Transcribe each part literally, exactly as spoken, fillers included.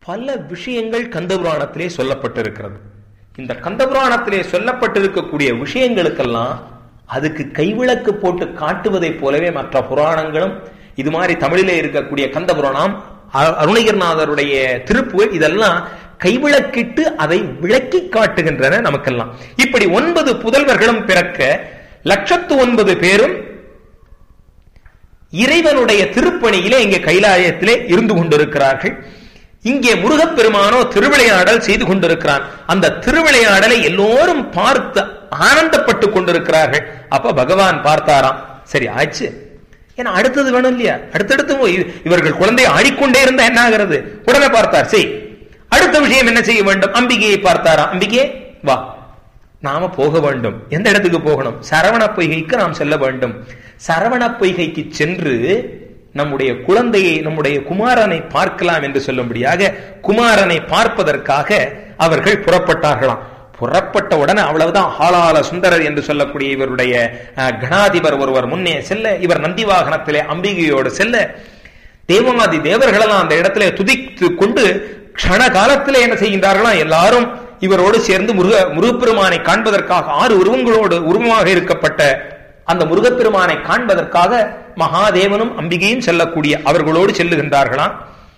பல விஷயங்கள் கந்தபுராணத்திலே சொல்லப்பட்டிருக்கிறது. இந்த கந்தபுராணத்திலே சொல்லப்பட்டிருக்கக்கூடிய விஷயங்களுக்கெல்லாம் அதுக்கு கைவிளக்கு போட்டு காட்டுவதை போலவே மற்ற புராணங்களும், இது மாதிரி தமிழிலே இருக்கக்கூடிய கந்தபுராணம், அருணகிரிநாதருடைய திருப்புகழ், இதெல்லாம் கைவிளக்கிட்டு அதை விளக்கி காட்டுகின்றன நமக்கெல்லாம். இப்படி ஒன்பது புதல்வர்களும் பிறக்க லட்சத்து ஒன்பது பேரும் இறைவனுடைய திருப்பணியிலே இங்கே கைலாயத்திலே இருந்து கொண்டிருக்கிறார்கள். இங்கே முருகப்பெருமானோ திருவிளையாடல் செய்து கொண்டிருக்கிறான். அந்த திருவிளையாடலை எல்லோரும் பார்த்து ஆனந்தப்பட்டு கொண்டிருக்கிறார்கள். அப்ப பகவான் பார்த்தாராம், சரி ஆச்சு, ஏன்னா அடுத்தது வேணும் இல்லையா, அடுத்தடுத்து இவர்கள் குழந்தை ஆடிக்கொண்டே இருந்தா என்ன ஆகிறது? உடனே பார்த்தார், சரி அடுத்த விஷயம் என்ன செய்ய வேண்டும்? அம்பிகையை பார்த்தாராம். அம்பிகே வா, நாம போக வேண்டும். எந்த இடத்துக்கு போகணும்? சரவண பொய்கைக்கு நாம் செல்ல வேண்டும். சரவண பொய்கைக்கு சென்று நம்முடைய குழந்தையை, நம்முடைய குமாரனை பார்க்கலாம் என்று சொல்லும்படியாக குமாரனை பார்ப்பதற்காக அவர்கள் புறப்பட்டார்களாம். புறப்பட்ட உடனே அவ்வளவுதான், ஹாலால சுந்தரர் என்று சொல்லக்கூடிய இவருடைய கணாதிபர் ஒருவர் முன்னே செல்ல, இவர் நந்தி வாகனத்திலே அம்பிகையோடு செல்ல, தேவாதி தேவர்களெல்லாம் அந்த இடத்திலே துதித்து கொண்டு க்ஷண காலத்திலே என்ன செய்கின்றார்களாம், எல்லாரும் இவரோடு சேர்ந்து முருக முருகப்பெருமானை காண்பதற்காக, ஆறு உருவங்களோடு உருவமாக இருக்கப்பட்ட அந்த முருகப்பெருமானை காண்பதற்காக மகாதேவனும் அம்பிகையும் செல்லக்கூடிய அவர்களோடு செல்லுகின்றார்களாம்.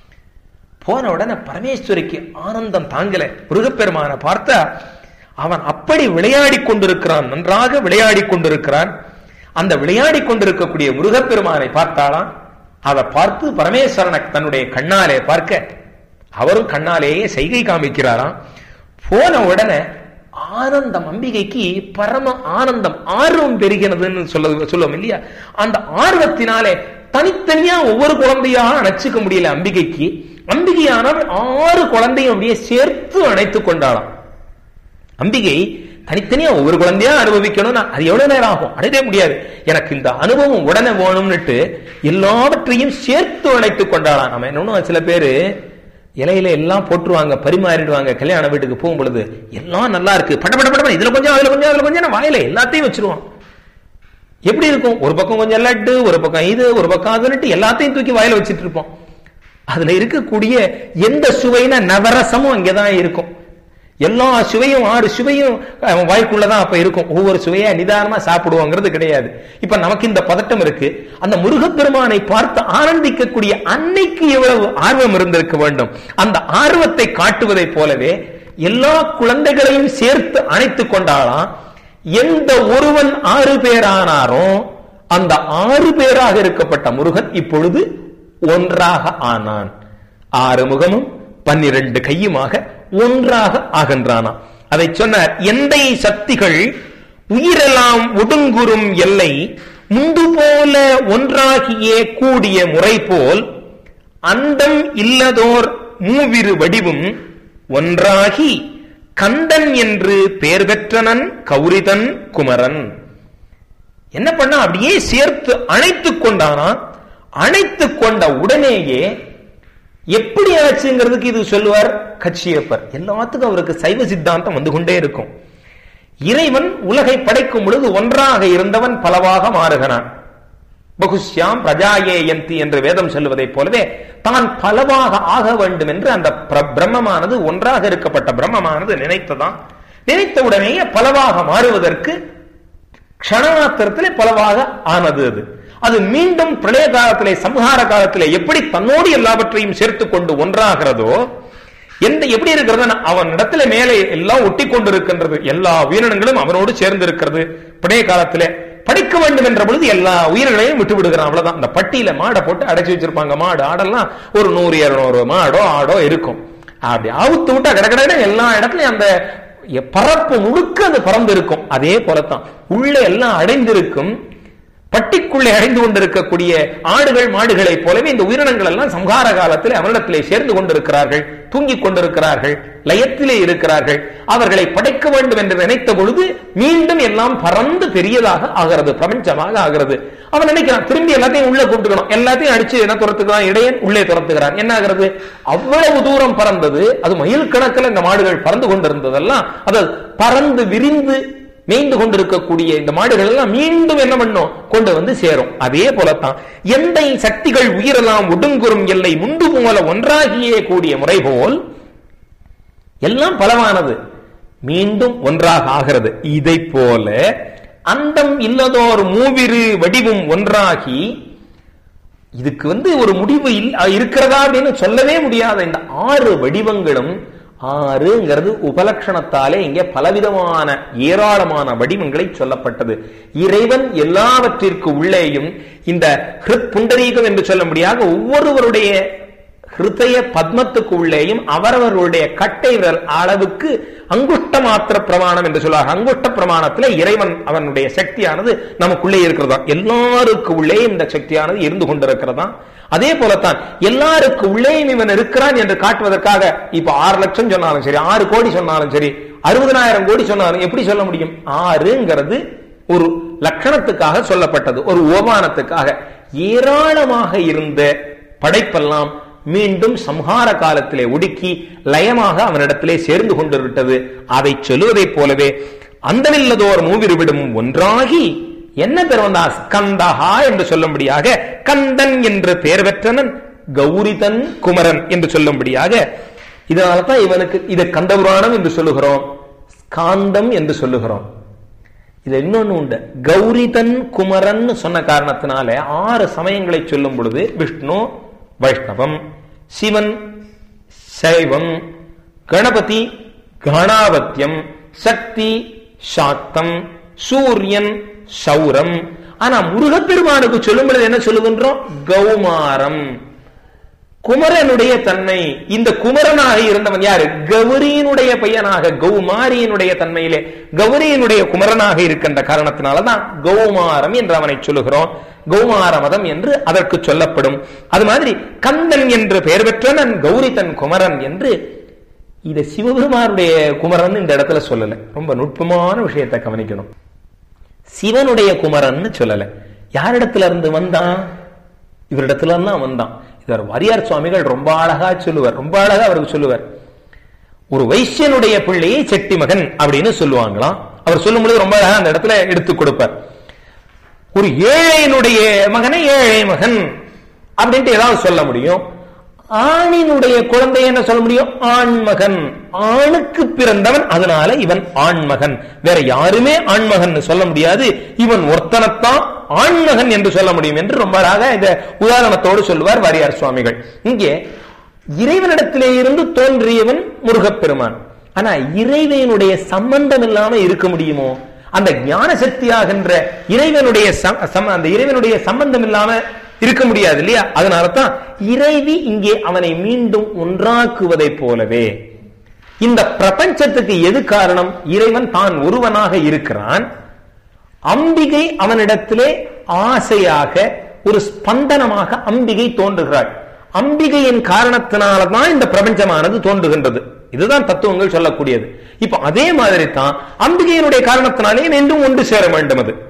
போன உடனே பரமேஸ்வரிக்கு ஆனந்தம் தாங்கல. முருகப்பெருமானை பார்த்தா அவன் அப்படி விளையாடி கொண்டிருக்கிறான், நன்றாக விளையாடி கொண்டிருக்கிறான். அந்த விளையாடி கொண்டிருக்கக்கூடிய முருகப்பெருமானை பார்த்தாலாம். அதை பார்த்து பரமேஸ்வரனை தன்னுடைய கண்ணாலே பார்க்க அவரும் கண்ணாலேயே செய்கை காமிக்கிறாராம். போன உடனே ஆனந்தம், அம்பிகைக்கு பரம ஆனந்தம், ஆர்வம் பெறுகிறதுன்னு சொல்ல சொல்லுவோம் இல்லையா, அந்த ஆர்வத்தினாலே தனித்தனியா ஒவ்வொரு குழந்தையாக அணைச்சுக்க முடியல அம்பிகைக்கு. அம்பிகையானவள் ஆறு குழந்தையும் அப்படியே சேர்த்து அணைத்துக் கொண்டாளாம். அம்பிகை தனித்தனியா ஒவ்வொரு குழந்தையா அனுபவிக்கணும், அது எவ்வளவு நேரம் ஆகும், அடையவே முடியாது, எனக்கு இந்த அனுபவம் உடனே வேணும்னுட்டு எல்லாவற்றையும் சேர்த்து அணைத்துக் கொண்டாளாம். நம்ம என்ன, சில பேரு இலையில எல்லாம் போட்டுருவாங்க, பரிமாறிடுவாங்க, கல்யாண வீட்டுக்கு போகும் பொழுது எல்லாம் நல்லா இருக்கு, பட பட பட இதுல கொஞ்சம் அதுல கொஞ்சம் அதுல கொஞ்சம் வாயில எல்லாத்தையும் வச்சிருவோம். எப்படி இருக்கும்? ஒரு பக்கம் கொஞ்சம் லட்டு, ஒரு பக்கம் இது, ஒரு பக்கம் அதுன்னுட்டு எல்லாத்தையும் தூக்கி வாயில வச்சுட்டு இருப்போம். அதுல இருக்கக்கூடிய எந்த சுவைனா நவரசமும் அங்கேதான் இருக்கும். எல்லா சுவையும், ஆறு சுவையும் வாய்க்குள்ளதான் அப்ப இருக்கும். ஒவ்வொரு சுவையா நிதானமா சாப்பிடுவோங்கிறது கிடையாது. இப்ப நமக்கு இந்த பதட்டம் இருக்கு. அந்த முருகப்பெருமானை பார்த்து ஆனந்திக்கக்கூடிய அன்னைக்கு எவ்வளவு ஆர்வம் இருந்திருக்க வேண்டும். அந்த ஆர்வத்தை காட்டுவதை போலவே எல்லா குழந்தைகளையும் சேர்த்து அணைத்துக் கொண்டாலாம். எந்த ஒருவன் ஆறு பேரானாரோ அந்த ஆறு பேராக இருக்கப்பட்ட முருகன் இப்பொழுது ஒன்றாக ஆனான். ஆறு முகமும் பன்னிரண்டு கையுமாக ஒன்றாக ஆகின்றானா. அதை சொன்னார். எந்தை சக்திகள் உயிரெல்லாம் ஒடுங்குறும் எல்லை முந்து போல ஒன்றாகியே கூடிய முறை போல் அண்டம் இல்லதோர் மூவிரு வடிவும் ஒன்றாகி கந்தன் என்று பெயர் பெற்றனன் கௌரிதன் குமரன். என்ன பண்ணா, அப்படியே சேர்த்து அணைத்துக் கொண்டானா. அணைத்துக் கொண்ட உடனேயே எப்படி ஆச்சுங்கிறதுக்கு இது சொல்லுவார் கச்சியப்பர். எல்லாத்துக்கும் அவருக்கு சைவ சித்தாந்தம் வந்து கொண்டே இருக்கும். இறைவன் உலகை படைக்கும் பொழுது ஒன்றாக இருந்தவன் பலவாக மாறுகிறான். பகுஷ்யாம் பிரஜாயேயந்தி என்று வேதம் சொல்லுவதை போலவே தான் பலவாக ஆக வேண்டும் என்று அந்த பிரம்மமானது, ஒன்றாக இருக்கப்பட்ட பிரம்மமானது நினைத்ததான். நினைத்த உடனேயே பலவாக மாறுவதற்கு க்ஷணமாத்திரத்திலே பலவாக ஆனது. அது அது மீண்டும் பிரளய காலத்திலே, சம்ஹார காலத்திலே எப்படி தன்னோடு எல்லாவற்றையும் சேர்த்துக் கொண்டு ஒன்றாகிறதோ, எந்த எப்படி இருக்கிறது, அவன் இடத்துல மேலே எல்லாம் ஒட்டி கொண்டிருக்கின்றது, எல்லா உயிரினங்களும் அவனோடு சேர்ந்து இருக்கிறது. பிரளய காலத்திலே படிக்க வேண்டும் என்ற பொழுது எல்லா உயிர்களையும் விட்டு விடுகிறான். அவ்வளவுதான். அந்த பட்டியல மாடை போட்டு அடைச்சு வச்சிருப்பாங்க. மாடு ஆடெல்லாம் ஒரு நூறு இருநூறு மாடோ ஆடோ இருக்கும். அப்படி அவுத்து விட்டா கடற்கடை எல்லா இடத்துலயும் அந்த பரப்பு முழுக்க அது பறந்து இருக்கும். அதே போலத்தான் உள்ள எல்லாம் அடைந்திருக்கும். பட்டிக்குள்ளே அடைந்து கொண்டிருக்கக்கூடிய ஆடுகள் மாடுகளை போலவே இந்த உயிரினங்கள் எல்லாம் சம்ஹார காலத்திலே அவரிடத்திலே சேர்ந்து கொண்டிருக்கிறார்கள், தூங்கிக் கொண்டிருக்கிறார்கள், லயத்திலே இருக்கிறார்கள். அவர்களை படைக்க வேண்டும் என்று நினைத்த பொழுது மீண்டும் எல்லாம் பறந்து பெரியதாக ஆகிறது, பிரபஞ்சமாக ஆகிறது. அவன் நினைக்கிறான் திரும்பி எல்லாத்தையும் உள்ள கூப்பிட்டுக்கணும், எல்லாத்தையும் அடிச்சு என்ன துரத்துக்கிறான், இடையன் உள்ளே துரத்துகிறான். என்ன ஆகிறது? அவ்வளவு தூரம் பறந்தது. அது மயில் கணக்கில் இந்த மாடுகள் பறந்து கொண்டிருந்ததெல்லாம் அது பறந்து விரிந்து மேய்ந்து கொண்டிருக்கக்கூடிய இந்த மாடுகள் எல்லாம் மீண்டும் என்ன பண்ணும், கொண்டு வந்து சேரும். அதே போலத்தான் எந்தை சக்திகள் உயிரெல்லாம் ஒடுங்குறும் எல்லை முண்டு போல ஒன்றாகியே கூடிய முறை போல் எல்லாம் பலவானது மீண்டும் ஒன்றாக ஆகிறது. இதை போல அந்தம் இல்லதோர் மூவிரு வடிவும் ஒன்றாகி, இதுக்கு வந்து ஒரு முடிவு இருக்கிறதா அப்படின்னு சொல்லவே முடியாத இந்த ஆறு வடிவங்களும், ஆறுங்கிறது உபலட்சணத்தாலே இங்கே பலவிதமான ஏராளமான வடிவங்களை சொல்லப்பட்டது. இறைவன் எல்லாவற்றிற்கு உள்ளேயும் இந்த ஹிருத் புண்டரீகம் என்று சொல்ல முடியாத ஒவ்வொருவருடைய ஹிருதய பத்மத்துக்கு உள்ளேயும் அவரவர்களுடைய கட்டை விரல் அளவுக்கு அங்குஷ்ட மாத்திர பிரமாணம் என்று சொல்வார். அங்குஷ்ட பிரமாணத்துல இறைவன் அவனுடைய சக்தியானது நமக்குள்ளே இருக்கிறதா, எல்லாருக்கு உள்ளே இந்த சக்தியானது இருந்து கொண்டிருக்கிறதா. அதே போலத்தான் எல்லாருக்கு உள்ளே இவன் இருக்கிறான் என்று காட்டுவதற்காக இப்ப ஆறு லட்சம் சொன்னாலும் சரி, ஆறு கோடி சொன்னாலும் சரி, அறுபதனாயிரம் கோடி சொன்னாலும் எப்படி சொல்ல முடியும்? ஆறுங்கிறது ஒரு லட்சணத்துக்காக சொல்லப்பட்டது, ஒரு ஓமானத்துக்காக. ஏராளமாக இருந்த படைப்பெல்லாம் மீண்டும் சம்ஹார காலத்திலே ஒடுக்கி லயமாக அவனிடத்திலே சேர்ந்து கொண்டு விட்டது. அதை சொல்லுவதைப் போலவே அந்தமில்லதோர் மூவிருவிடும் ஒன்றாகி என்ன பேர் வந்தா, ஸ்கந்தஹா என்று சொல்லும்படியாக, கந்தன் என்று பெயர் பெற்றனன், கௌரிதன் குமரன் என்று சொல்லும்படியாக. இதனால்தான் இவனுக்கு இதை கந்தபுராணம் என்று சொல்லுகிறோம், ஸ்காந்தம் என்று சொல்லுகிறோம். இது இன்னொன்னு உண்டு, கௌரிதன் குமரன் சொன்ன காரணத்தினால ஆறு சமயங்களை சொல்லும் பொழுது விஷ்ணு வைஷ்ணவம், சிவன் சைவம், கணபதி கணாவத்தியம், சக்தி சாக்தம், சூரியன் சௌரம். ஆனா முருகப்பெருமானுக்கு சொல்லும் பொழுது என்ன சொல்லுகின்றோம்? கௌமாரம். குமரனுடைய தன்மை, இந்த குமரனாக இருந்தவன் யாரு? கௌரியினுடைய பையனாக, கௌமாரியினுடைய தன்மையிலே கௌரியினுடைய குமரனாக இருக்கின்ற காரணத்தினாலதான் கௌமாரம் என்று அவனை சொல்லுகிறோம். கௌமார மதம் என்று அதற்கு சொல்லப்படும். அது மாதிரி கந்தன் என்று பெயர் பெற்றனன், கௌரிதன் குமரன் என்று. இதை சிவபெருமானுடைய குமரன் இந்த இடத்துல சொல்லல. ரொம்ப நுட்பமான விஷயத்தை கவனிக்கணும். சிவனுடைய குமரன் சொல்லல. யாரிடத்துல இருந்து வந்தான்? இவரிடத்துல தான் வந்தான். இவர் வாரியார் சுவாமிகள் ரொம்ப அழகா சொல்லுவார், ரொம்ப அழகா அவருக்கு சொல்லுவார். ஒரு வைசியனுடைய பிள்ளையை செட்டி மகன் அப்படின்னு சொல்லுவாங்களாம். அவர் சொல்லும் பொழுது ரொம்ப அழகா அந்த இடத்துல எடுத்து கொடுப்பார். ஒரு ஏழையினுடைய மகனை ஏழை மகன் அப்படின்ட்டு ஏதாவது சொல்ல முடியும். ஆணினுடைய குழந்தை என்ன சொல்ல முடியும்? ஆண்மகன். ஆணுக்கு பிறந்தவன், அதனால இவன் ஆண்மகன். வேற யாருமே ஆண்மகன் சொல்ல முடியாது. இவன் ஒருத்தனத்தான் ஆண்மகன் என்று சொல்ல முடியும் என்று ரொம்ப அழகாக இந்த உதாரணத்தோடு சொல்லுவார் வாரியார் சுவாமிகள். இங்கே இறைவனிடத்திலே இருந்து தோன்றியவன் முருகப்பெருமான். ஆனா இறைவனுடைய சம்பந்தம் இல்லாம இருக்க முடியுமோ? அந்த ஞான சக்தியாகின்ற இறைவனுடைய அந்த இறைவனுடைய சம்பந்தம் இல்லாம இருக்க முடியாது இல்லையா? அதனால தான் இறைவி இங்கே அவனை மீண்டும் ஒன்றாக்குவதை போலவே இந்த பிரபஞ்சத்துக்கு எது காரணம்? இறைவன் தான் ஒருவனாக இருக்கிறான். அம்பிகை அவனிடத்திலே ஆசையாக ஒரு ஸ்பந்தனமாக அம்பிகை தோன்றுகிறாள். அம்பிகையின் காரணத்தினால்தான் இந்த பிரபஞ்சமானது தோன்றுகின்றது. இதுதான் தத்துவங்கள் சொல்லக்கூடியது. இப்ப அதே மாதிரி தான் அம்பிகையினுடைய காரணத்தினாலே மீண்டும் ஒன்று சேர வேண்டும். அது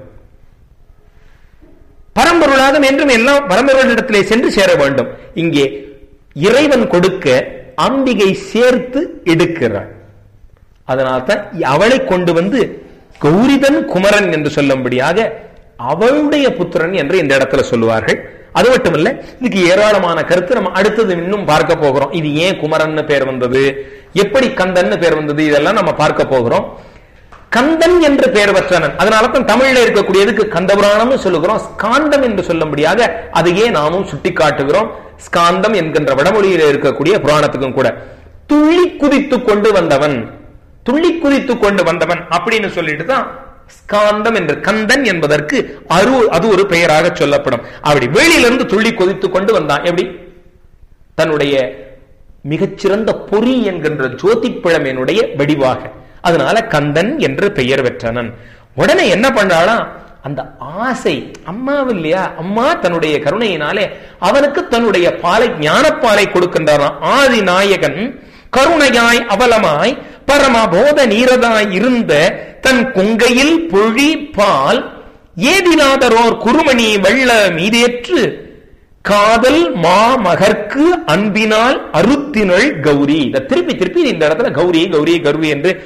பரம்பொருளாக என்றும் எல்லாம் பரம்பொருளிடத்திலே சென்று சேர வேண்டும். இங்கே இறைவன் கொடுக்க அம்பிகை சேர்த்து எடுக்கிறாள். அதனால்தான் அவளை கொண்டு வந்து கௌரிதன் குமரன் என்று சொல்லும்படியாக அவளுடைய புத்திரன் என்று இந்த இடத்துல சொல்லுவார்கள். அது மட்டுமல்ல, இதுக்கு ஏராளமான கருத்து நம்ம அடுத்தது இன்னும் பார்க்க போகிறோம். இது ஏன் குமரன் பேர் வந்தது, எப்படி கந்தன் பேர் வந்தது, இதெல்லாம் நம்ம பார்க்க போகிறோம். கந்தன் என்று பெயர் பெற்றனன், அதனாலதான் தமிழ்ல இருக்கக்கூடியதுக்கு கந்தபுராணம் சொல்லுகிறோம். ஸ்காந்தம் என்று சொல்லும்படியாக அதையே நாமும் சுட்டி காட்டுகிறோம். ஸ்காந்தம் என்கின்ற வடமொழியில இருக்கக்கூடிய புராணத்துக்கும் கூட துள்ளி குதித்து கொண்டு வந்தவன், துள்ளி குதித்து கொண்டு வந்தவன் அப்படின்னு சொல்லிட்டு தான் ஸ்காந்தம் என்று, கந்தன் என்பதற்கு அரு அது ஒரு பெயராக சொல்லப்படும். அப்படி வெளியிலிருந்து துள்ளி குதித்து கொண்டு வந்தான். எப்படி? தன்னுடைய மிகச்சிறந்த பொறி என்கின்ற ஜோதிப்பிழமையினுடைய வடிவாக. அதனால கந்தன் என்று பெயர் பெற்றனன். உடனே என்ன பண்றாளாம்? அந்த ஆசை அம்மாவு இல்லையா, அம்மா தன்னுடைய கருணையினாலே அவனுக்கு தன்னுடைய பாலை, ஞானப்பாலை கொடுக்கின்றான். ஆதி நாயகன் கருணையாய் அவலமாய் பரமபோத நீரதாய் இருந்த தன் கொங்கையில் பொழி பால் ஏதிலாதரோர் குருமணி வெள்ள மீதேற்று காதல் மாமகற்கு அன்பினால் அருத்தினள் கௌரி. இதை திருப்பி திருப்பி இந்த இடத்துல கௌரி கௌரி கௌரி என்று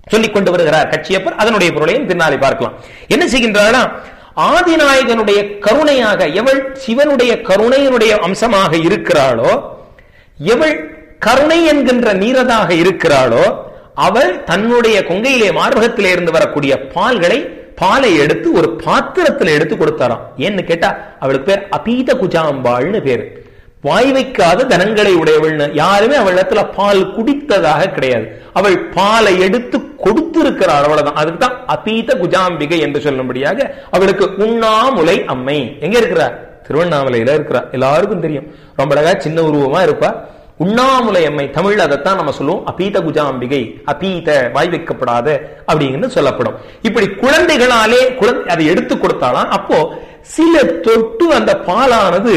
சொல்லிக் கொண்டு வருகிறார் கச்சியப்பர். அதனுடைய பொருளையும் பின்னாலே பார்க்கலாம். என்ன செய்கின்றாரா, ஆதிநாயகனுடைய கருணையாக எவள் சிவனுடைய கருணையினுடைய அம்சமாக இருக்கிறாளோ, எவள் கருணை என்கின்ற நீரதாக இருக்கிறாளோ, அவள் தன்னுடைய கொங்கையிலே மார்பகத்திலே இருந்து வரக்கூடிய பால்களை பாலை எடுத்து ஒரு பாத்திரத்தில் எடுத்து கொடுத்தாராம். ஏன்னு கேட்டா அவளுக்கு பேர் அபீத குஜாம்பாள்னு பேரு. வாய் வைக்காத தனங்களை உடையவள்னு யாருமே அவளிடத்துல பால் குடித்ததாக கிடையாது. அவள் பாலை எடுத்து கொடுத்திருக்கிறாள், அவ்வளவுதான். அதுக்கு தான் அபீத குஜாம்பிகை என்று சொல்லும்படியாக அவளுக்கு உண்ணாமுலை அம்மை. எங்க இருக்கிறார்? திருவண்ணாமலையில இருக்கிறார். எல்லாருக்கும் தெரியும். ரொம்ப அழகா சின்ன உருவமா இருப்பா. உண்ணாமுலை அம்மை, தமிழ் அதைத்தான் நம்ம சொல்லுவோம், அபீத குஜாம்பிகை, அபீத வாய் வைக்கப்படாத அப்படிங்கிறது சொல்லப்படும். இப்படி குழந்தைகளாலே குழந்தை அதை எடுத்து கொடுத்தாலாம். அப்போ சில தொட்டு அந்த பாலானது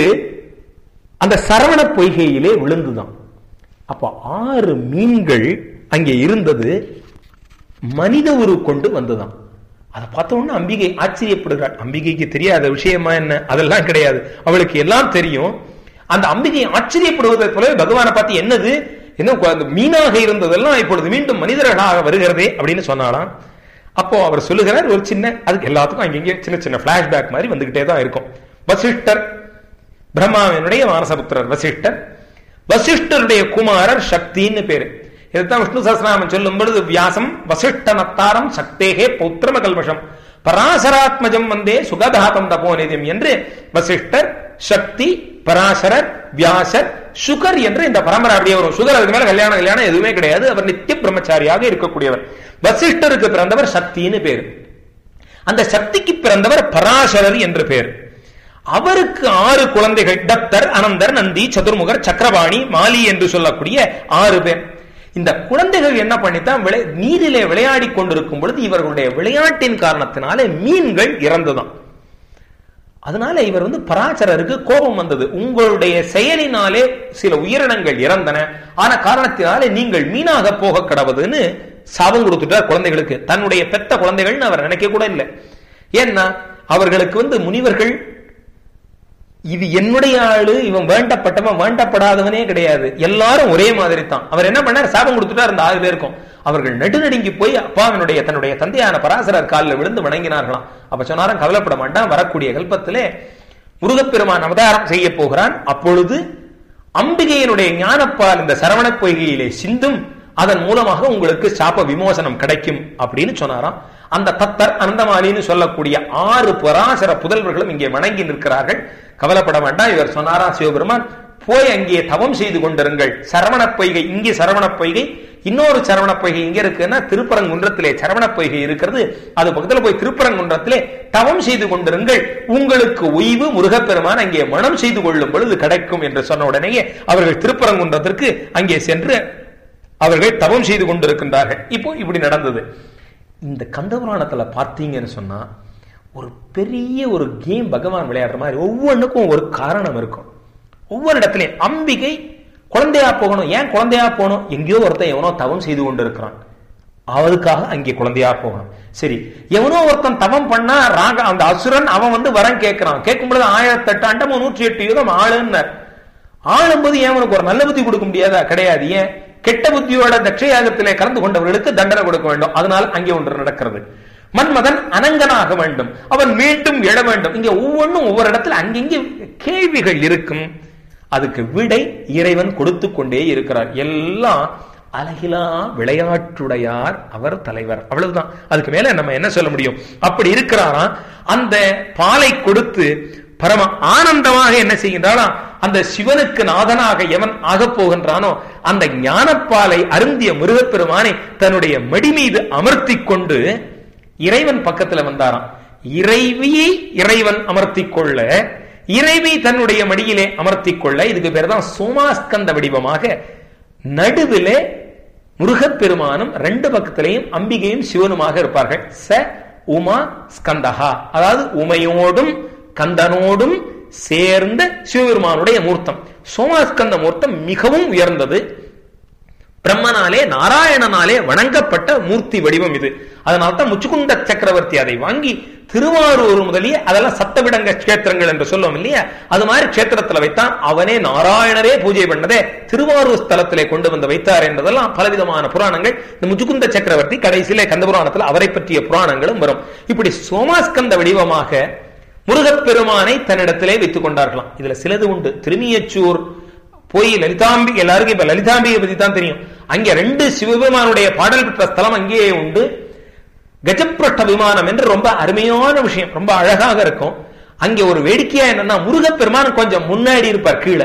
அந்த சரவண பொய்கையிலே விழுந்துதான். அப்ப ஆறு மீன்கள் அங்கே இருந்தது, மனித உரு கொண்டு வந்துதான். அதை பார்த்த உடனே அம்பிகை ஆச்சரியப்படுகிறாள். அம்பிகைக்கு தெரியாத விஷயமா என்ன? அதெல்லாம் கிடையாது, அவளுக்கு எல்லாம் தெரியும். அந்த அம்பிகை ஆச்சரியப்படுவதை போல பகவானை பார்த்து என்னது என்ன மீனாக இருந்ததெல்லாம் இப்பொழுது மீண்டும் மனிதர்களாக வருகிறதே அப்படின்னு சொன்னாலாம். அப்போ அவர் சொல்லுகிறார் ஒரு சின்ன, அதுக்கு எல்லாத்துக்கும் அங்கே சின்ன சின்ன பிளாஷ்பேக் மாதிரி வந்துகிட்டே தான் இருக்கும். வசிஷ்டர், பிரம்மாவினுடைய மானசபுத்திரர் வசிஷ்டர், வசிஷ்டருடைய குமாரர் சக்தின்னு பேரு. இதுதான் விஷ்ணு சஹஸ்ரநாமம் சொல்லும் பொழுது வியாசம் வசிஷ்ட நத்தாரம் சக்தேகே பௌத்திரம கல்மஷம் பராசராத்மஜம் வந்தே சுகதாதம் தபோநிதியம் என்று வசிஷ்டர், சக்தி, பராசரர், வியாசர், சுகர் என்று இந்த பரம்பரை அப்படியே வரும். சுகர் அதுக்கு மேல கல்யாணம் கல்யாணம் எதுவுமே கிடையாது. அவர் நித்திய பிரம்மச்சாரியாக இருக்கக்கூடியவர். வசிஷ்டருக்கு பிறந்தவர் சக்தின்னு பேரு. அந்த சக்திக்கு பிறந்தவர் பராசரர் என்று பேர். அவருக்கு ஆறு குழந்தைகள், தத்தர், அனந்தர், நந்தி, சதுர்முகர், சக்கரபாணி, மாலி என்று சொல்லக்கூடிய ஆறு பேர். இந்த குழந்தைகள் என்ன பண்ணித்தான் நீரிலே விளையாடி கொண்டிருக்கும் பொழுது இவர்களுடைய விளையாட்டின் காரணத்தினாலே மீன்கள் இறந்துதான். அதனால இவர் வந்து பராசரருக்கு கோபம் வந்தது. உங்களுடைய செயலினாலே சில உயிரினங்கள் இறந்தன, ஆன காரணத்தினாலே நீங்கள் மீனாக போக கடவுதுன்னு சாபம் கொடுத்துட்டார் குழந்தைகளுக்கு. தன்னுடைய பெத்த குழந்தைகள்னு அவர் நினைக்க கூட இல்லை. ஏன்னா அவர்களுக்கு வந்து முனிவர்கள் இது என்னுடைய ஆளு, இவன் வேண்டப்பட்டவன் வேண்டப்படாதவனே கிடையாது, எல்லாரும் ஒரே மாதிரி தான். அவர் என்ன பண்ணார், சாபம் கொடுத்துட்டார் அந்த ஆறு பேருக்கும். அவர்கள் நடுநடுங்கி போய் அப்பாவினுடைய தன்னுடைய தந்தையான பராசரர் காலில் விழுந்து வணங்கினார்களாம். அப்ப சொன்னாரும் கவலைப்பட மாட்டான், வரக்கூடிய கல்பத்திலே முருகப்பெருமான் அவதாரம் செய்ய போகிறான். அப்பொழுது அம்பிகையினுடைய ஞானப்பால் இந்த சரவண பொய்கையிலே சிந்தும், அதன் மூலமாக உங்களுக்கு சாப விமோசனம் கிடைக்கும் அப்படின்னு சொன்னாராம். அந்த தத்தர், அனந்தமாலின்னு சொல்லக்கூடிய ஆறு பராசர புதல்வர்களும் இங்கே வணங்கி நிற்கிறார்கள். கவலைப்பட வேண்டாம். இவர் சொன்னாரா சிவபெருமான், போய் அங்கே தவம் செய்து கொண்டிருங்கள். சரவண பொய்கை இங்கே சரவண பொய்கை, இன்னொரு சரவண பொய்கை இங்க இருக்குன்னா திருப்பரங்குன்றத்திலே சரவண பொய்கை இருக்கிறது. அது பக்கத்துல போய் திருப்பரங்குன்றத்திலே தவம் செய்து கொண்டிருங்கள், உங்களுக்கு ஓய்வு முருகப்பெருமான் அங்கே மனம் செய்து கொள்ளும் பொழுது கிடைக்கும் என்று சொன்ன உடனேயே அவர்கள் திருப்பரங்குன்றத்திற்கு அங்கே சென்று அவர்கள் தவம் செய்து கொண்டிருக்கின்றார்கள். இப்போ இப்படி நடந்தது. இந்த கந்தபுராணத்துல பார்த்தீங்கன்னு சொன்னா ஒரு பெரிய ஒரு கேம் பகவான் விளையாடுற மாதிரி ஒவ்வொன்றுக்கும் ஒரு காரணம் இருக்கும். ஒவ்வொரு இடத்துலயும் அம்பிகை குழந்தையா போகணும். ஏன் குழந்தையா போகணும்? எங்கேயோ ஒருத்தன் எவனோ தவம் செய்து கொண்டு இருக்கிறான், அவனுக்காக அங்கே குழந்தையா போகணும். சரி, எவனோ ஒருத்தன் தவம் பண்ணா ராக அந்த அசுரன் அவன் வந்து வரம் கேட்கிறான். கேட்கும் பொழுது ஆயிரத்தி எட்டு அண்டமும் நூற்றி எட்டு யுகம் ஆளுன்னார். ஆளும்போது ஏன் உனக்கு ஒரு நல்ல புத்தி கொடுக்க முடியாதா? கிடையாது. ஏன்? கெட்ட புத்தியோட தட்சயாகத்திலே கலந்து கொண்டவர்களுக்கு தண்டனை கொடுக்க வேண்டும். அதனால் அங்கே ஒன்று நடக்கிறது. மன்மதன் அனங்கனாக வேண்டும், அவன் மீண்டும் எழ வேண்டும். இங்க ஒவ்வொன்றும் ஒவ்வொரு இடத்துல அங்கங்கே கேள்விகள் இருக்கும். அதுக்கு விடை இறைவன் கொடுத்து கொண்டே இருக்கிறார். எல்லாம் அழகிலா விளையாட்டுடையார் அவர் தலைவர், அவ்வளவுதான். அதுக்கு மேல நம்ம என்ன சொல்ல முடியும்? அப்படி இருக்கிறாரா. அந்த பாலை கொடுத்து பரம ஆனந்தமாக என்ன செய்கின்றானா, அந்த சிவனுக்கு நாதனாக எவன் ஆக போகின்றானோ அந்த ஞானப்பாலை அருந்திய முருகப்பெருமானை தன்னுடைய மடி மீது அமர்த்தி கொண்டு இறைவன் பக்கத்துல வந்தாராம். இறைவியை இறைவன் அமர்த்தி கொள்ள, இறைவி தன்னுடைய மடியிலே அமர்த்தி கொள்ள. இதுக்கு பேர் தான் சோமாஸ்கந்த வடிவமாக நடுவிலே முருகப்பெருமானும் ரெண்டு பக்கத்திலையும் அம்பிகையும் சிவனுமாக இருப்பார்கள். ச உமா ஸ்கந்தஹா, அதாவது உமையோடும் கந்தனோடும் சேர்ந்த சிவபெருமானுடைய மூர்த்தம். சோமாஸ்கந்த மூர்த்தம் மிகவும் உயர்ந்தது. பிரம்மனாலே நாராயணனாலே வணங்கப்பட்ட மூர்த்தி வடிவம் இது. அதனால்தான் முச்சுக்குந்த சக்கரவர்த்தி அதை வாங்கி திருவாரூர் முதலிய அதெல்லாம் சப்தவிடங்க கஷேத்திரங்கள் என்று சொல்லுவோம் இல்லையா, அது மாதிரி கஷேத்திரத்துல வைத்தான். அவனே நாராயணரே பூஜை பண்ணதே திருவாரூர் ஸ்தலத்திலே கொண்டு வந்து வைத்தார் என்பதெல்லாம் பலவிதமான புராணங்கள். இந்த முச்சுக்குந்த சக்கரவர்த்தி கடைசியிலே கந்த புராணத்தில் அவரை பற்றிய புராணங்களும் வரும். இப்படி சோமாஸ்கந்த வடிவமாக முருகப்பெருமானை தன்னிடத்திலே வைத்துக் கொண்டார்களாம். இதுல சிலது உண்டு. திருமியச்சூர் போய் லலிதாம்பி, எல்லாருக்கும் இப்ப லலிதாம்பியை பத்தி தான் தெரியும். அங்கே ரெண்டு சிவபெருமானுடைய பாடல் பெற்ற ஸ்தலம் அங்கேயே உண்டு. கஜப்பிரஷ்ட விமானம் என்று ரொம்ப அருமையான விஷயம், ரொம்ப அழகாக இருக்கும். அங்கே ஒரு வேடிக்கையா என்னன்னா, முருகப்பெருமான் கொஞ்சம் முன்னாடி இருப்பார் கீழே.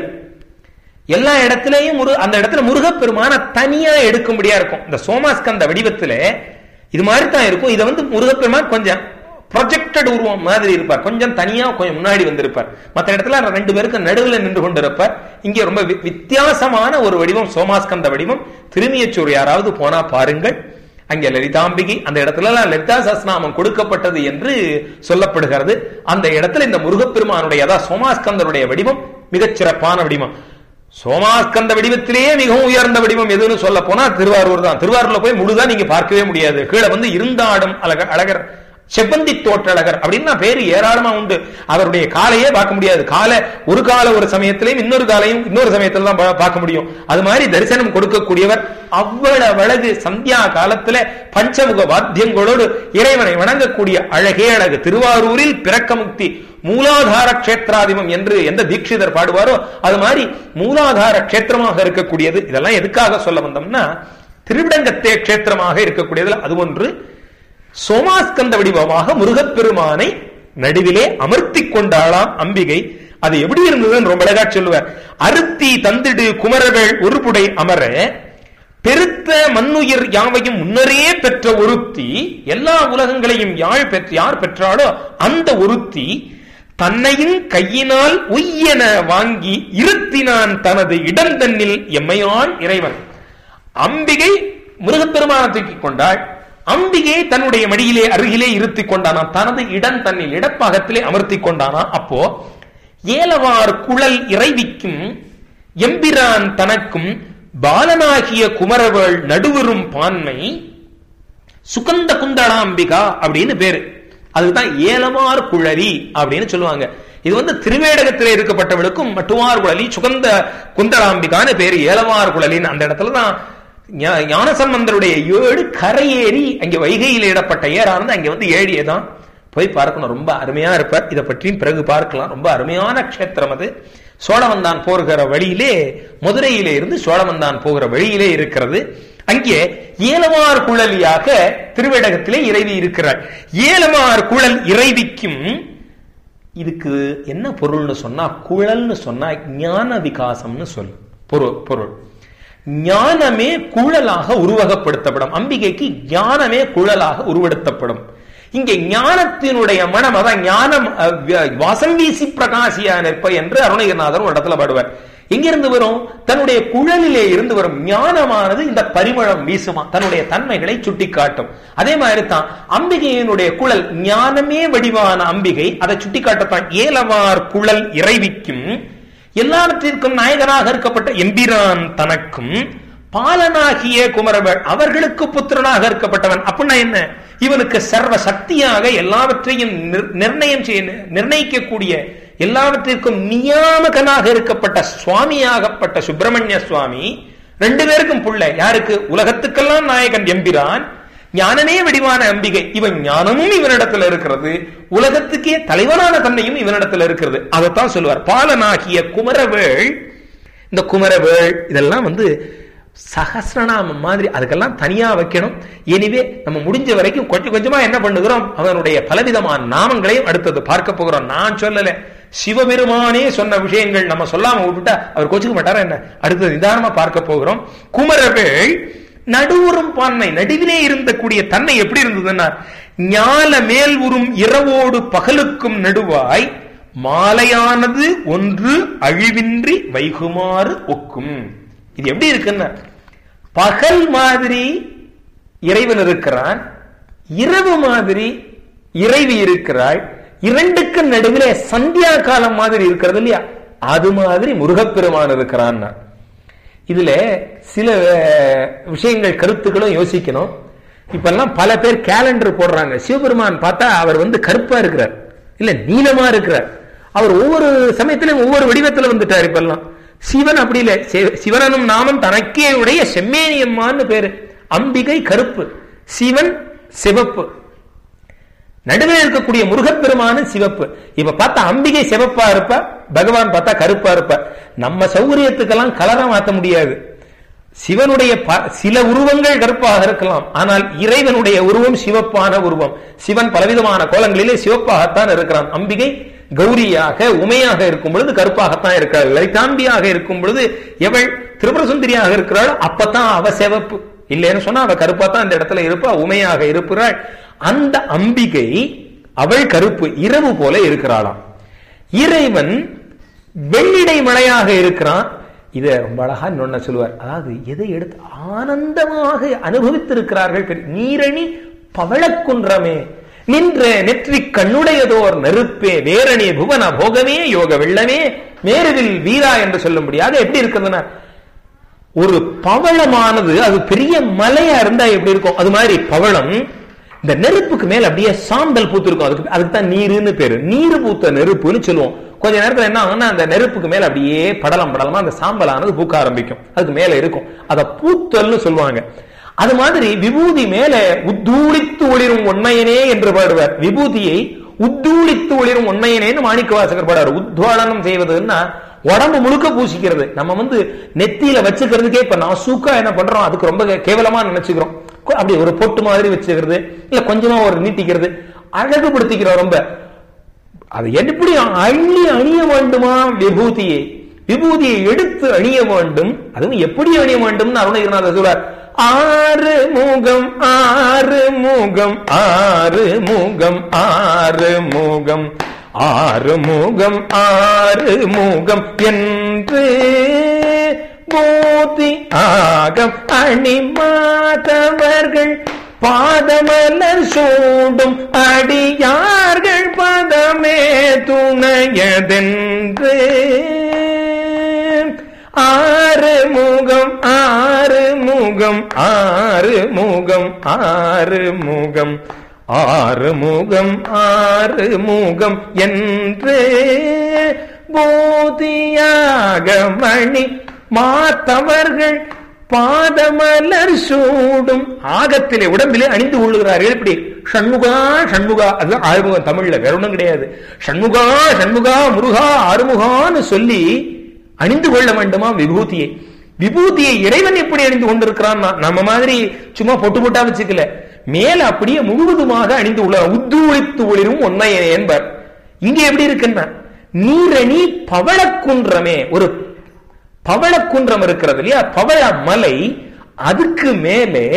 எல்லா இடத்திலையும் அந்த இடத்துல முருகப்பெருமான தனியா எடுக்கும்படியா இருக்கும். இந்த சோமாஸ்கந்த வடிவத்துல இது மாதிரி தான் இருக்கும். இதை வந்து முருகப்பெருமான் கொஞ்சம் ப்ரொஜெக்டட் உருவம் மாதிரி இருப்பார், கொஞ்சம் தனியா கொஞ்சம் முன்னாடி வந்திருப்பார். மற்ற இடத்துல ரெண்டு பேருக்கு நடுவில் நின்று கொண்டிருப்பார். இங்கே ரொம்ப வித்தியாசமான ஒரு வடிவம் சோமாஸ்கந்த வடிவம். திருமியச்சூர் யாராவது போனா பாருங்கள். அங்கே லலிதாம்பிகை, அந்த இடத்துல லலிதா சஹஸ்ரநாமம் கொடுக்கப்பட்டது என்று சொல்லப்படுகிறது. அந்த இடத்துல இந்த முருகப்பெருமானுடைய அதாவது சோமாஸ்கந்தனுடைய வடிவம் மிகச் சிறப்பான வடிவம். சோமாஸ்கந்த வடிவத்திலேயே மிகவும் உயர்ந்த வடிவம் எதுன்னு சொல்ல போனா திருவாரூர் தான். திருவாரூர்ல போய் முழுதான் நீங்க பார்க்கவே முடியாது. கீழே வந்து இருந்தாடும் அழகர் அழகர் செவ்வந்தி தோற்றழகர் அப்படின்னு பேரு ஏராளமா உண்டு. அவருடைய காலையே பார்க்க முடியாது. காலை ஒரு கால ஒரு சமயத்திலையும் இன்னொரு காலையும் இன்னொரு சமயத்துல தான் பார்க்க முடியும். அது மாதிரி தரிசனம் கொடுக்கக்கூடியவர். அவ்வளவு அழகு. சந்தியா காலத்துல பஞ்சமுக வாத்தியங்களோடு இறைவனை வணங்கக்கூடிய அழகே அழகு. திருவாரூரில் பிறக்க முக்தி மூலாதார கஷேத்திராதிபம் என்று எந்த தீட்சிதர் பாடுவாரோ அது மாதிரி மூலாதார கஷேத்திரமாக இருக்கக்கூடியது. இதெல்லாம் எதுக்காக சொல்ல வந்தோம்னா, திருவிடங்கத்தே கஷேத்திரமாக இருக்கக்கூடியதுல அது ஒன்று. சோமாஸ்கந்த வடிவமாக முருகப்பெருமானை நடுவிலே அமர்த்தி கொண்டாளாம் அம்பிகை. அது எப்படி இருந்ததுன்னு ரொம்ப அழகா சொல்லுவார். அருத்தி தந்திடு குமரவேள் ஒருபுடை அமர பெருத்த மண்ணுயிர் யாவையும் முன்னரே பெற்ற ஒருத்தி, எல்லா உலகங்களையும் யாழ் பெற்ற யார் பெற்றாலோ அந்த ஒருத்தி தன்னையும் கையினால் உய்யென வாங்கி இருத்தினான் தனது இடம் தன்னில் எம்மையாள் இறைவன். அம்பிகை முருகப்பெருமான தூக்கி கொண்டாள். அம்பிகை தன்னுடைய மடியிலே அருகிலே இருத்தி கொண்டானா, தனது இடம் தன்னில் இடப்பாகத்திலே அமர்த்தி கொண்டானா. அப்போ ஏலவார் குழல் இறைவிக்கும் எம்பிரான் தனக்கும் பாலனாகிய குமரவேள் நடுவரும் பான்மை சுகந்த குந்தளாம்பிகா அப்படின்னு பேரு. அதுதான் ஏலவார் குழலி அப்படின்னு சொல்லுவாங்க. இது வந்து திருவேடகத்திலே இருக்கப்பட்டவளுக்கும் மட்டுவார் குழலி சுகந்த குந்தளாம்பிகான்னு பேரு. ஏலவார் குழலின்னு அந்த இடத்துலதான் ஞானசம்பந்தருடைய ஏடு கரையேறி அங்கே வைகையில் இடப்பட்ட ஏறானது. அங்கே வந்து ஏழியதான் போய் பார்க்கணும். ரொம்ப அருமையா இருப்பார். இதை பற்றியும் பிறகு பார்க்கலாம். ரொம்ப அருமையான கஷேத்திரம் அது. சோழவந்தான் போகிற வழியிலே, மதுரையிலே இருந்து சோழவந்தான் போகிற வழியிலே இருக்கிறது. அங்கே ஏலவார் குழலியாக திருவேடகத்திலே இறைவி இருக்கிறார். ஏலவார் குழல் இறைவிக்கும் இதுக்கு என்ன பொருள்னு சொன்னா, குழல்னு சொன்னா ஞான விகாசம்னு சொல் பொருள் பொருள் ஞானமே குழலாக உருவகப்படுத்தப்படும். அம்பிகைக்கு ஞானமே குழலாக உருவெடுத்தப்படும். இங்கே ஞானத்தினுடைய மனம், அதான் ஞானம் வாசம் வீசி பிரகாசியா நிற்ப என்று அருணகிரிநாதர் ஒரு இடத்துல பாடுவார். எங்கிருந்து வரும்? தன்னுடைய குழலிலே இருந்து வரும் ஞானமானது இந்த பரிமளம் வீசுமா, தன்னுடைய தன்மைகளை சுட்டி காட்டும். அதே மாதிரி தான் அம்பிகையினுடைய குழல் ஞானமே வடிவான அம்பிகை. அதை சுட்டி காட்டத்தான் ஏலவார் குழல் இறைவிக்கும் எல்லாவற்றிற்கும் நாயகனாக இருக்கப்பட்ட எம்பிரான் தனக்கும் பாலனாகிய குமரவேள் அவர்களுக்கு புத்திரனாக இருக்கப்பட்டவன். அப்படின்னா என்ன? இவனுக்கு சர்வ சக்தியாக எல்லாவற்றையும் நிர்ணயம் செய்ய நிர்ணயிக்கக்கூடிய எல்லாவற்றிற்கும் நியாமகனாக இருக்கப்பட்ட சுவாமியாகப்பட்ட சுப்பிரமணிய சுவாமி ரெண்டு பேருக்கும் புள்ள. யாருக்கு? உலகத்துக்கெல்லாம் நாயகன் எம்பிரான், ஞானனே வடிவான அம்பிகை. இவன் ஞானமும் இவனிடத்துல இருக்கிறது, உலகத்துக்கே தலைவனான தன்மையும் இவனிடத்துல இருக்கிறது. அதைத்தான் சொல்லுவார் பாலனாகிய குமரவேள். இந்த குமரவேள் இதெல்லாம் வந்து சகஸ்ரநாமம் மாதிரி, அதுக்கெல்லாம் தனியா வைக்கணும். எனவே நம்ம முடிஞ்ச வரைக்கும் கொஞ்சம் கொஞ்சமா என்ன பண்ணுகிறோம், அவனுடைய பலவிதமான நாமங்களையும் அடுத்தது பார்க்க போகிறோம். நான் சொல்லல, சிவபெருமானே சொன்ன விஷயங்கள் நம்ம சொல்லாம விட்டுட்டா அவர் கோச்சுக்க மாட்டாரா என்ன? அடுத்தது நிதானமா பார்க்க போகிறோம். குமரவேள் நடுவுறும் பான்மை, நடுவிலே இருந்த கூடிய தன்னை எப்படி இருந்ததுன்னா, ஞால மேல் உறும் இரவோடு பகலுக்கும் நடுவாய் மாலையானது ஒன்று அழிவின்றி வைகுமாறு ஒக்கும். இது எப்படி இருக்குன்னா, பகல் மாதிரி இறைவன் இருக்கிறான், இரவு மாதிரி இறைவி இருக்கிறாள், இரண்டுக்கு நடுவிலே சந்தியா காலம் மாதிரி இருக்கிறது இல்லையா, அது மாதிரி முருகப்பெருமான் இருக்கிறான். இதுல சில விஷயங்கள் கருத்துக்களும் யோசிக்கணும். இப்ப எல்லாம் பல பேர் கேலண்டர் போடுறாங்க. சிவபெருமான் பார்த்தா அவர் வந்து கருப்பா இருக்கிறார், இல்ல நீளமா இருக்கிறார். அவர் ஒவ்வொரு சமயத்திலும் ஒவ்வொரு வடிவத்துல வந்துட்டார். இப்ப எல்லாம் சிவன் அப்படி இல்லை. சிவனும் நாமம் தனக்கே உடைய செம்மேனியம்மான்னு பேரு. அம்பிகை கருப்பு, சிவன் சிவப்பு, நடுவே இருக்கக்கூடிய முருகப்பெருமான சிவப்பு. இப்ப பார்த்தா அம்பிகை சிவப்பா இருப்ப, பகவான் பார்த்தா கருப்பா இருப்ப. நம்ம சௌகரியத்துக்கெல்லாம் கலரா மாற்ற முடியாது. சிவனுடைய சில உருவங்கள் கருப்பாக இருக்கலாம், ஆனால் இறைவனுடைய உருவம் சிவப்பான உருவம். சிவன் பலவிதமான கோலங்களிலே சிவப்பாகத்தான் இருக்கிறான். அம்பிகை கௌரியாக உமையாக இருக்கும் பொழுது கருப்பாகத்தான் இருக்கிறாள். லலிதாம்பியாக இருக்கும் பொழுது எவள் திரிபுர சுந்தரியாக இருக்கிறாள், அப்பதான் அவ சிவப்பு. இல்லைன்னு சொன்னா அவ கருப்பாத்தான் இந்த இடத்துல இருப்பா, உமையாக இருப்பாள். அந்த அம்பிகை அவள் கருப்பு, இரவு போல இருக்கிறாளாம். இறைவன் வெள்ளிடை மழையாக இருக்கிறான். இத ரொம்ப அழகா இன்னொன்னு சொல்லுவார். அதாவது எதை எடுத்து ஆனந்தமாக அனுபவித்திருக்கிறார்கள். நீரணி பவளக்குன்றமே நின்ற நெற்றி கண்ணுடையதோர் நெருப்பே வேரணி புவன போகமே யோக வெள்ளமே மேருவில் வீரா என்று சொல்ல முடியாது. எப்படி இருக்கிறதுனா, ஒரு பவளமானது அது பெரிய மலையா இருந்தா எப்படி இருக்கும், அது மாதிரி பவளம் இந்த நெருப்புக்கு மேல அப்படியே சாம்பல் பூத்து இருக்கும். அதுக்கு அதுக்கு தான் நீருன்னு பேரு. நீரு பூத்த நெருப்புன்னு சொல்லுவோம். கொஞ்ச நேரத்துல என்ன ஆகும்னா, அந்த நெருப்புக்கு மேல அப்படியே படலம் படலமா அந்த சாம்பலானது பூக்க ஆரம்பிக்கும். அதுக்கு மேல இருக்கும், அத பூத்தல்னு சொல்லுவாங்க. அது மாதிரி விபூதி மேல உத்தூளித்து ஒளிரும் உண்மையனே என்று பாடுவார். விபூதியை உத்தூளித்து ஒளிரும் உண்மையனேன்னு மாணிக்க வாசகர் பாடுவார். உத்வாளனம் செய்வதுன்னா உடம்பு முழுக்க பூசிக்கிறது. நம்ம வந்து நெத்தியில வச்சுக்கிறதுக்கே இப்ப நான் சூக்கா என்ன பண்றோம், அதுக்கு ரொம்ப கேவலமா நினைச்சுக்கிறோம். அப்படி ஒரு பொட்டு மாதிரி வச்சுக்கிறது, இல்ல கொஞ்சமா ஒரு நீட்டிக்கிறது, அழகுபடுத்திக்கிறோம் ரொம்ப. அது எப்படி அள்ளி அணிய வேண்டுமா விபூதியை, விபூதியை எடுத்து அணிய வேண்டும். அதுவும் எப்படி அணிய வேண்டும் அருணகிரிநாதர் சொல்றார். ஆறு முகம் ஆறு முகம் ஆறு முகம் ஆறு முகம் ஆறு முகம் ஆறு முகம் என்று போதி ஆகம் அணி மாதவர்கள் பாதமலர் சூடும் அடியார்கள் பதமே துணையதென்று ஆறு முகம் ஆறு முகம் ஆறு முகம் ஆறு முகம் ஆறு முகம் ஆறு முகம் என்று போதியாக மணி மாத்தவர்கள் பாதமலர் சூடும் ஆகத்திலே உடம்பிலே அணிந்து கொள்ளுகிறார்கள். எப்படி ஷண்முகா ஷண்முகா, அது ஆறுமுகம் தமிழ்ல வேற ஒண்ணும் கிடையாது. ஷண்முகா ஷண்முகா முருகா ஆறுமுகான்னு சொல்லி அணிந்து கொள்ள வேண்டுமா விபூதியை. விபூதியை இறைவன் எப்படி அணிந்து கொண்டிருக்கிறான், நம்ம மாதிரி சும்மா பொட்டு பொட்டா வச்சுக்கல, மேல அப்படியே முழுவதுமாக அணிந்து உள்ள உத்தூளித்து ஒளிரும் உண்மையனே என்பார். இங்க எப்படி இருக்குன்னா, நீரணி பவளக்குன்றமே, ஒரு பவளக்குன்றம் இருக்கிறது இல்லையா, பவள மலை, அதுக்கு மேலே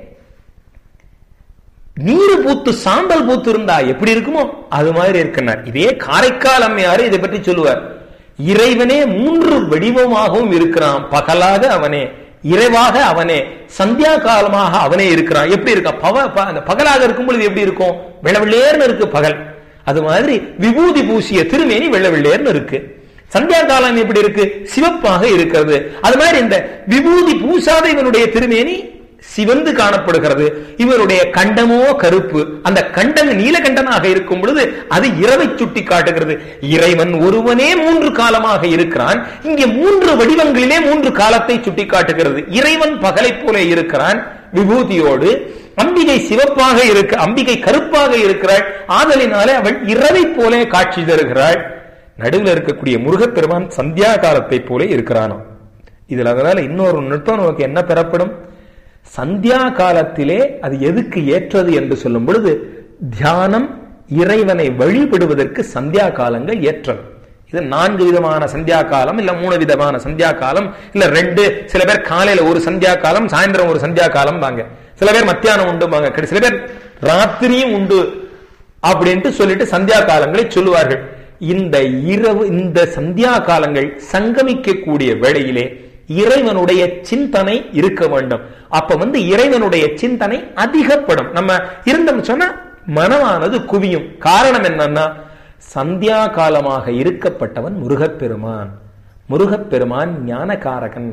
நீரு பூத்து சாம்பல் பூத்து இருந்தா எப்படி இருக்குமோ அது மாதிரி இருக்கிறார். இதே காரைக்கால் அம்மையாரு இதை பற்றி சொல்லுவார். இறைவனே மூன்று வடிவமாகவும் இருக்கிறான். பகலாக அவனே, இறைவாக அவனே, சந்தியா காலமாக அவனே இருக்கிறான். எப்படி இருக்கா, பவ பகலாக இருக்கும் பொழுது எப்படி இருக்கும், வெள்ளவெள்ளேர்னு இருக்கு பகல். அது மாதிரி விபூதி பூசிய திருமேனி வெள்ளவெள்ளேர்னு இருக்கு. சந்தியா காலம் எப்படி இருக்கு, சிவப்பாக இருக்கிறது. அது மாதிரி இந்த விபூதி பூசாத இவனுடைய திருமேனி சிவந்து காணப்படுகிறது. இவருடைய கண்டமோ கருப்பு. அந்த கண்டம் நீலகண்டனாக இருக்கும் பொழுது அது இரவை சுட்டி காட்டுகிறது. இறைவன் ஒருவனே மூன்று காலமாக இருக்கிறான். இங்கே மூன்று வடிவங்களிலே மூன்று காலத்தை சுட்டி காட்டுகிறது. இறைவன் பகலை போல இருக்கிறான் விபூதியோடு, அம்பிகை சிவப்பாக இருக்க, அம்பிகை கருப்பாக இருக்கிறாள். ஆதலினாலே அவள் இரவை போல காட்சி தருகிறாள். நடுவில் இருக்கக்கூடிய முருகப்பெருமான் சந்தியா காலத்தை போல இருக்கிறானோ. இதுல அதனால இன்னொரு நுட்பம் நமக்கு என்ன பெறப்படும், சந்தியா காலத்திலே அது எதுக்கு ஏற்றது என்று சொல்லும் பொழுது, தியானம், இறைவனை வழிபடுவதற்கு சந்தியா காலங்கள் ஏற்றது. இது நான்கு விதமான சந்தியா காலம், இல்ல மூணு விதமான சந்தியா காலம், இல்ல ரெண்டு. சில பேர் காலையில ஒரு சந்தியா காலம், சாயந்தரம் ஒரு சந்தியா காலம் பாங்க. சில பேர் மத்தியானம் உண்டு பாங்க, சில பேர் ராத்திரியும் உண்டு அப்படின்ட்டு சொல்லிட்டு சந்தியா காலங்களை சொல்லுவார்கள். இந்த இரவு, இந்த சந்தியா காலங்கள் சங்கமிக்கக்கூடிய வேளையிலே இறைவனுடைய சிந்தனை இருக்க வேண்டும். அப்ப வந்து இறைவனுடைய சிந்தனை அதிகப்படும். நம்ம இருந்தோம் சொன்னா மனமானது குவியும். காரணம் என்னன்னா, சந்தியா காலமாக இருக்கப்பட்டவன் முருகப்பெருமான். முருகப்பெருமான் ஞானகாரகன்,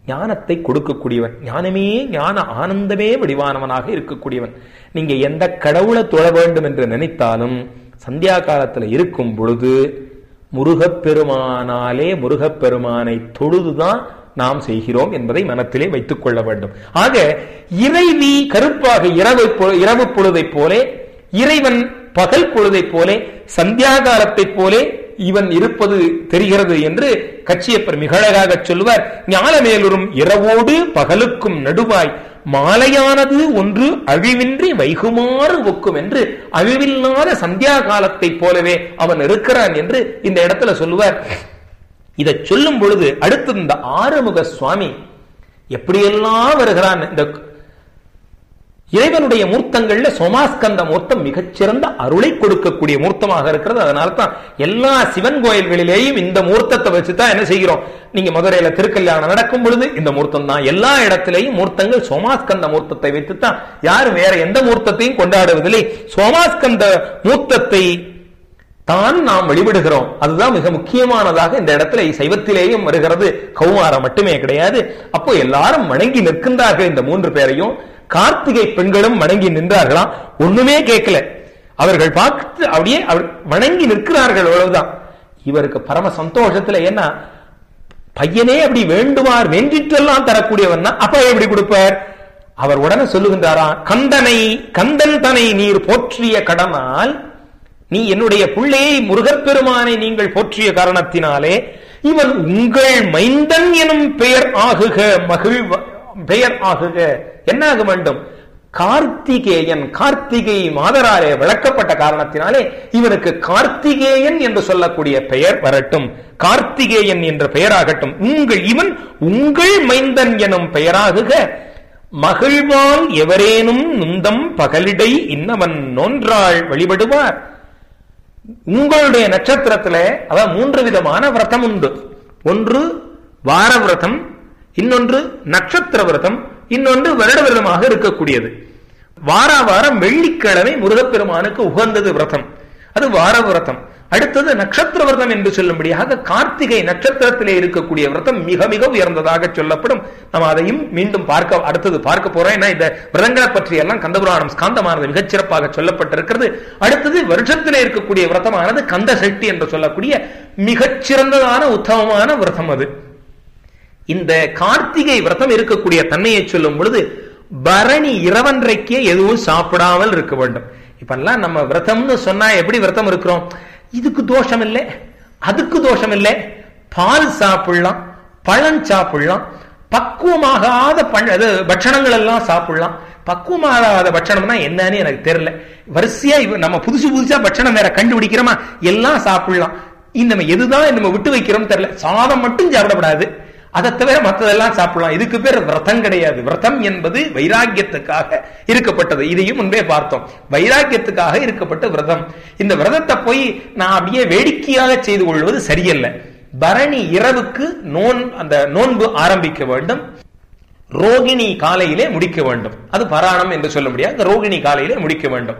ஞானத்தை கொடுக்கக்கூடியவன், ஞானமே ஞான ஆனந்தமே வடிவானவனாக இருக்கக்கூடியவன். நீங்க எந்த கடவுளை தொழ வேண்டும் என்று நினைத்தாலும் சந்தியா காலத்துல இருக்கும் பொழுது முருகப்பெருமானாலே முருகப்பெருமானை தொழுதுதான் நாம் செய்கிறோம் என்பதை மனத்திலே வைத்துக் கொள்ள வேண்டும். ஆக இறைவி கருப்பாக இரவு இரவு பொழுதை போலே, இறைவன் பகல் பொழுதை போலே, சந்தியா காலத்தை போலே இவன் இருப்பது தெரிகிறது என்று கச்சியப்பர் மிகழகாக சொல்லுவார். ஞானமேலுறும் இரவோடு பகலுக்கும் நடுவாய் மாலையானது ஒன்று அழிவின்றி வைகுமாறு ஒக்கும் என்று அழிவில்லாத சந்தியா காலத்தை போலவே அவன் இருக்கிறான் என்று இந்த இடத்துல சொல்லுவார். இதை சொல்லும் பொழுது அடுத்து இந்த ஆறுமுக சுவாமி எப்படியெல்லாம் வருகிறான். இந்த இறைவனுடைய மூர்த்தங்கள்ல சோமாஸ்கந்த மூர்த்தம் மிகச்சிறந்த அருளை கொடுக்கக்கூடிய மூர்த்தமாக இருக்கிறது. அதனால தான் எல்லா சிவன் கோயில்களிலேயும் இந்த மூர்த்தத்தை வச்சுதான் என்ன செய்கிறோம். நீங்க மதுரையில திருக்கல்யாணம் நடக்கும் பொழுது இந்த மூர்த்தம் தான். எல்லா இடத்திலேயும் மூர்த்தங்கள் சோமாஸ்கந்த மூர்த்தத்தை வைத்துத்தான், யாரும் வேற எந்த மூர்த்தத்தையும் கொண்டாடுவதில்லை. சோமாஸ்கந்த மூர்த்தத்தை தான் நாம் வழிபடுகிறோம். அதுதான் மிக முக்கியமானதாக இந்த இடத்துல சைவத்திலேயும் வருகிறது. கௌமாரம் மட்டுமே கிடையாது. அப்போ எல்லாரும் வணங்கி நிற்கின்றார்கள். இந்த மூன்று பேரையும் கார்த்திகை பெண்களும் வணங்கி நின்றார்களாம். ஒண்ணுமே கேட்கல, அவர்கள் பார்த்து அப்படியே வணங்கி நிற்கிறார்கள். அவ்வளவுதான். இவருக்கு பரம சந்தோஷத்துல என்ன, பையனே அப்படி வேண்டுமார் வென்றிட்டெல்லாம் தரக்கூடியவன் தான், அப்ப எப்படி கொடுப்பார்? அவர் உடனே சொல்லுகின்றாரா, கந்தனை கந்தன் தனை நீர் போற்றிய கடனால், நீ என்னுடைய பிள்ளையை முருகப்பெருமானை நீங்கள் போற்றிய காரணத்தினாலே இவன் உங்கள் மைந்தன் எனும் பெயர் ஆகுக, மகிழ் பெயர் ஆகுக. என்ன ஆக வேண்டும்? கார்த்திகேயன், கார்த்திகை மாதராலே விளக்கப்பட்ட காரணத்தினாலே இவனுக்கு கார்த்திகேயன் என்று சொல்லக்கூடிய பெயர் வரட்டும், கார்த்திகேயன் என்ற பெயராகட்டும். உங்கள் இவன் உங்கள் மைந்தன் எனும் பெயராகுக. மகிழ்வால் எவரேனும் நுந்தம் பகலிடை இன்னவன் நோன்றாள் வழிபடுவார். உங்களுடைய நட்சத்திரத்துல அதாவது மூன்று விதமான விரதம் உண்டு. ஒன்று வார விரதம், இன்னொன்று நட்சத்திர விரதம், இன்னொன்று வருட விரதமாக இருக்கக்கூடியது. வார வாரம் வெள்ளிக்கிழமை முருகப்பெருமானுக்கு உகந்தது விரதம், அது வார விரதம். அடுத்தது நட்சத்திர விரதம் என்று சொல்லும்படியாக கார்த்திகை நட்சத்திரத்திலே இருக்கக்கூடிய விரதம் மிக மிக உயர்ந்ததாக சொல்லப்படும். நம்ம அதையும் மீண்டும் பார்க்க அடுத்தது பார்க்க போறோம். ஏன்னா இந்த விரதங்களை பற்றி எல்லாம் கந்தபுராணம் ஸ்காந்தமானது மிகச்சிறப்பாக சொல்லப்பட்டிருக்கிறது. அடுத்தது வருஷத்திலே இருக்கக்கூடிய விரதமானது கந்த சஷ்டி என்று சொல்லக்கூடிய மிகச்சிறந்ததான உத்தமமான விரதம் அது. இந்த கார்த்திகை விரதம் இருக்கக்கூடிய தன்மையை சொல்லும் பொழுது பரணி இரவன்றைக்கே எதுவும் சாப்பிடாமல் இருக்க வேண்டும். இப்பெல்லாம் நம்ம விரதம்னு சொன்னா எப்படி விரதம் இருக்கிறோம்? இதுக்கு தோஷம் இல்லை, அதுக்கு தோஷம் இல்லை, பால் சாப்பிடலாம், பழம் சாப்பிடலாம், பக்குவமாகாத பட்சணங்கள் எல்லாம் சாப்பிடலாம். பக்குவமாகாத பட்சணம்னா என்னன்னு எனக்கு தெரியல. வரிசையா நம்ம புதுசு புதுசா பட்சணம் வேற கண்டுபிடிக்கிறோமா, எல்லாம் சாப்பிடலாம். இந்த எதுதான் நம்ம விட்டு வைக்கிறோம் தெரியல. சாதம் மட்டும் சாப்பிடப்படாது, அதை தவிர மற்றதெல்லாம் சாப்பிடலாம். இதுக்கு பேர் விரதம் கிடையாது. விரதம் என்பது வைராக்கியத்துக்காக இருக்கப்பட்டது. இதையும் முன்பே பார்த்தோம். வைராக்கியத்துக்காக இருக்கப்பட்ட விரதம். இந்த விரதத்தை போய் நான் அப்படியே வேடிக்கையாக செய்து கொள்வது சரியல்ல. பரணி இரவுக்கு நோன் அந்த நோன்பு ஆரம்பிக்க வேண்டும், ரோகிணி காலையிலே முடிக்க வேண்டும். அது பராணம் என்று சொல்ல முடியாது, ரோகிணி காலையிலே முடிக்க வேண்டும்.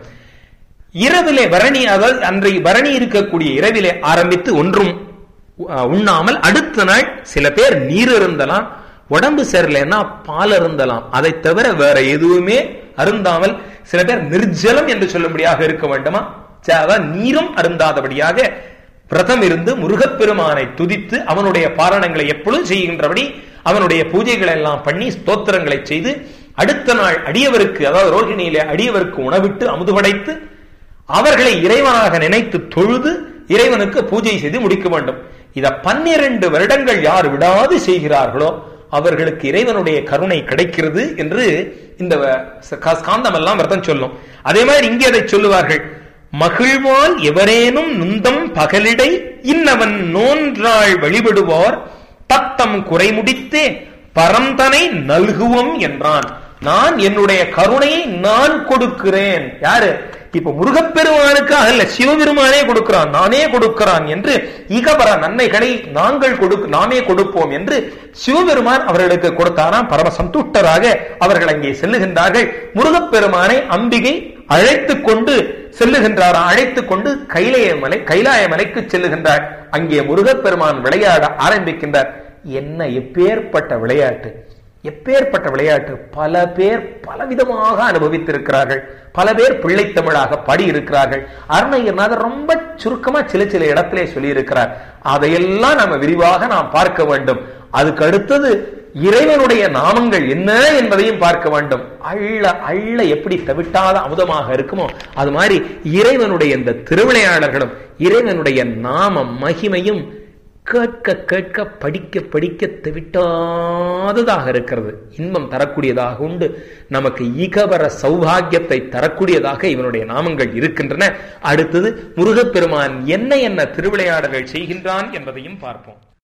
இரவிலே பரணி, அதாவது அன்றைக்கு பரணி இருக்கக்கூடிய இரவிலே ஆரம்பித்து ஒன்றும் உண்ணாமல் அடுத்த நாள் சில பேர் நீர் இருந்தலாம், உடம்பு சரியில்லைன்னா பால் அருந்தலாம். அதை தவிர வேற எதுவுமே அருந்தாமல் சில பேர் நிர்ஜலம் என்று சொல்லும்படியாக இருக்க வேண்டுமா, நீரும் அருந்தாதபடியாக விரதம் இருந்து முருகப்பெருமானை துதித்து அவனுடைய பாராயணங்களை எப்பொழுதும் செய்கின்றபடி அவனுடைய பூஜைகளை எல்லாம் பண்ணி ஸ்தோத்திரங்களை செய்து அடுத்த நாள் அடியவருக்கு, அதாவது ரோகிணியிலே அடியவருக்கு உணவிட்டு அமுது படைத்து அவர்களை இறைவனாக நினைத்து தொழுது இறைவனுக்கு பூஜை செய்து முடிக்க வேண்டும். இத பன்னிரண்டு வருடங்கள் யார் விடாது செய்கிறார்களோ அவர்களுக்கு இறைவனுடைய கருணை கிடைக்கிறது என்று இந்த ஸ்காந்தம் எல்லாம் விரதம் சொல்லும். அதே மாதிரி இங்கே அதை சொல்லுவார்கள். மகிழ்வால் எவரேனும் நுந்தம் பகலிடை இன்னவன் நோன்றாள் வழிபடுவார் தத்தம் குறை முடித்தே பரந்தனை நல்குவோம் என்றான். நான் என்னுடைய கருணையை நான் கொடுக்கிறேன். யாரு? இப்ப முருகப்பெருமானுக்காக அல்ல, சிவபெருமானே கொடுக்கிறான், நானே கொடுக்கிறான் என்று இகபர நன்மைகளை நாங்கள் கொடுக்க நாமே கொடுப்போம் என்று சிவபெருமான் அவர்களுக்கு கொடுத்தாராம். பரம சந்துஷ்டராக அவர்கள் அங்கே செல்லுகின்றார்கள். முருகப்பெருமானை அம்பிகை அழைத்து கொண்டு செல்லுகின்றார். அழைத்து கொண்டு கைலாய மலை கைலாய மலைக்கு செல்லுகின்றார். அங்கே முருகப்பெருமான் விளையாட ஆரம்பிக்கின்றார். என்ன எப்பேற்பட்ட விளையாட்டு, எப்பேற்பட்ட விளையாட்டு! பல பேர் பலவிதமாக அனுபவித்திருக்கிறார்கள், பல பேர் பிள்ளைத்தமிழாக பாடியிருக்கிறார்கள். அருணகிரிநாதர் ரொம்ப சுருக்கமா சில சில இடத்திலே சொல்லியிருக்கிறார். அதையெல்லாம் நாம விரிவாக நாம் பார்க்க வேண்டும். அதுக்கு அடுத்தது இறைவனுடைய நாமங்கள் என்ன என்பதையும் பார்க்க வேண்டும். அள்ள அள்ள எப்படி தவிட்டாத அமுதமாக இருக்குமோ அது மாதிரி இறைவனுடைய இந்த திருவிளையாடல்களும் இறைவனுடைய நாம மகிமையும் கேட்க கேட்க படிக்க படிக்க தவிட்டாததாக இருக்கிறது. இன்பம் தரக்கூடியதாக உண்டு, நமக்கு ஈகவர சௌபாகியத்தை தரக்கூடியதாக இவனுடைய நாமங்கள் இருக்கின்றன. அடுத்தது முருகப்பெருமான் என்ன என்ன திருவிளையாடல்கள் செய்கின்றான் என்பதையும் பார்ப்போம்.